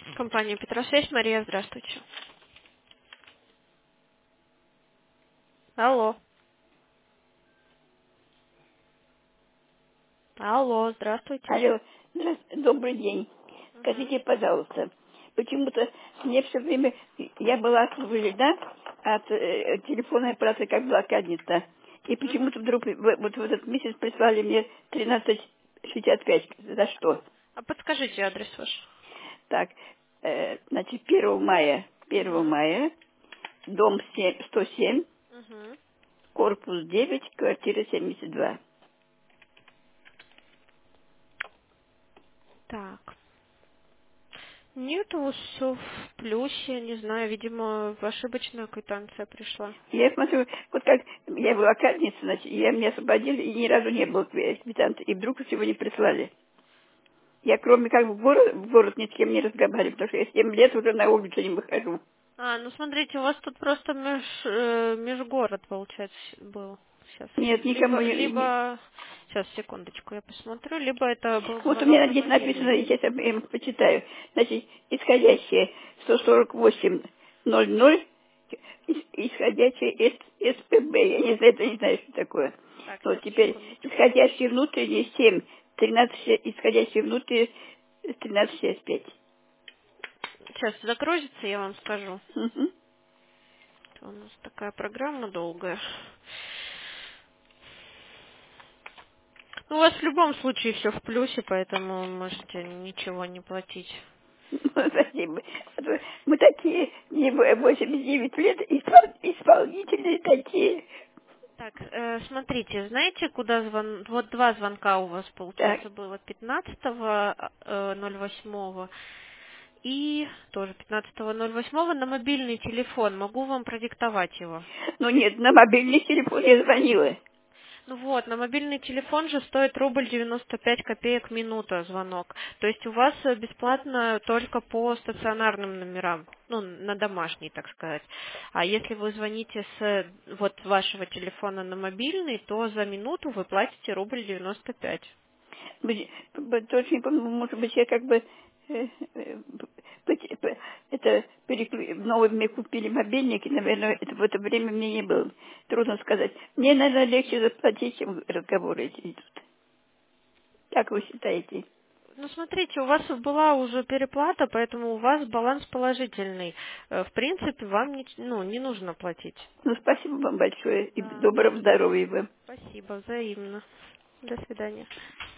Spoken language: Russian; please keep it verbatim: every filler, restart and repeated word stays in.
Компания Петросвязь, Мария, здравствуйте. Алло. Алло, здравствуйте. Алло, здравствуйте, добрый день. Мгм. Скажите, пожалуйста, почему-то мне все время, я была освобождена от э, телефонной операции как блокадница. И Мгм. почему-то вдруг в- вот в этот месяц прислали мне тринадцать шестьдесят пять. За что? А подскажите адрес ваш. Так, э, значит, первого мая, первого Мгм. мая, дом семь сто семь, Мгм. корпус девять, квартира семьдесят два. Так. Нет, у вас все в плюсе, не знаю, видимо, ошибочная квитанция пришла. Я смотрю, вот как я была кадница, значит, я меня освободили, и ни разу не было квитанции, и вдруг сегодня прислали. Я кроме как в город, в город ни с кем не разговариваю, потому что я семь лет уже на улицу не выхожу. А, ну смотрите, у вас тут просто меж, э, межгород, получается, был. Сейчас. Нет, никому Либо, не... не- либо, сейчас, секундочку, я посмотрю, либо это был Вот у меня звонок на здесь написано, мобильный. я сейчас я им почитаю. Значит, исходящее сто сорок восемь ноль ноль, ис- исходящее С- СПБ. Я не знаю, это не знаю, что такое. Так, Вот сейчас, теперь секундочку. исходящие внутренние семь, тринадцать, исходящие внутренние тринадцать шестьдесят пять. Сейчас загрузится, я вам скажу. Мгм. Это у нас такая программа долгая. Ну, у вас в любом случае все в плюсе, поэтому можете ничего не платить. Ну, спасибо. А то мы такие, мне восемьдесят девять лет, испол- исполнительные такие. Так, э, смотрите, знаете, куда звон... Вот два звонка у вас, Так, получается, было пятнадцатого ноль восьмого и тоже пятнадцатого ноль восьмого на мобильный телефон. Могу вам продиктовать его. ну нет, на мобильный телефон я звонила. Ну вот, на мобильный телефон же стоит рубль девяносто пять копеек минута звонок. То есть у вас э, бесплатно только по стационарным номерам, ну, на домашний, так сказать. А если вы звоните с э, вот вашего телефона на мобильный, то за минуту вы платите рубль девяносто пять. Быть- б- Точно не помню, может быть, я как бы э, э, п- п- это переклю- новые мне купили мобильники, наверное, это в это время мне не было. Трудно сказать. Мне, наверное, легче заплатить, чем разговоры эти идут. Как вы считаете? Ну, смотрите, у вас была уже переплата, поэтому у вас баланс положительный. Э, В принципе, вам не, ну, не нужно платить. Ну, спасибо вам большое и Да. доброго здоровья вам. Спасибо, взаимно. До свидания.